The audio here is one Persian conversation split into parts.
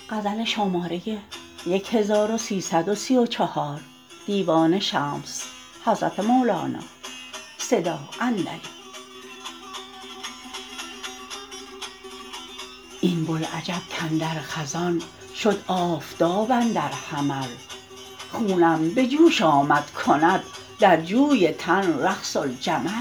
این بوالعجب کاندر خزان شد آفتاب اندر حمل خونم به جوش آمد کند در جوی تن رقص الجمل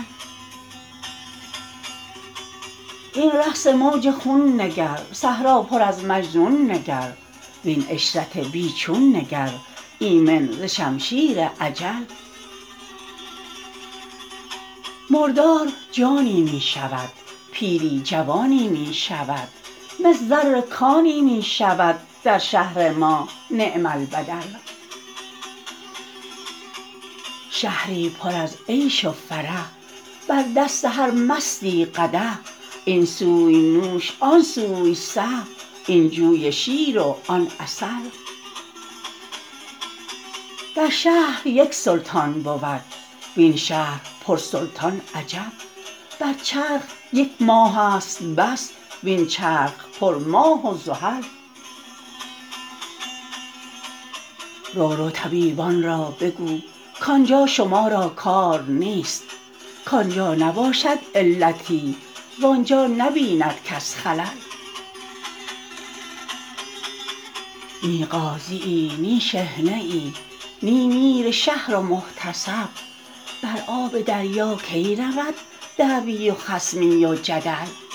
این رقص موج خون نگر صحرا پر از مجنون نگر وین عشرت بی چون نگر ایمن ز شمشیر اجل مردار جانی می شود پیری جوانی می شود مس زر کانی می شود در شهر ما نعم البدل شهری پر از عیش و فرح بر دست هر مستی قدح این سوی نوش آن سوی صح این جوی شیر و آن عسل در شهر یک سلطان بود وین شهر پرسلطان عجب بر چرخ یک ماهست بس وین چرخ پرماه و زحل رو طبیبان را بگو کان جا شما را کار نیست کان جا نباشد علتی وان جا نبیند کس خلل نی قاضیی نی شحنه ای نی میر شهر و محتسب بر آب دریا کی رود دعوی و خصمی و جدل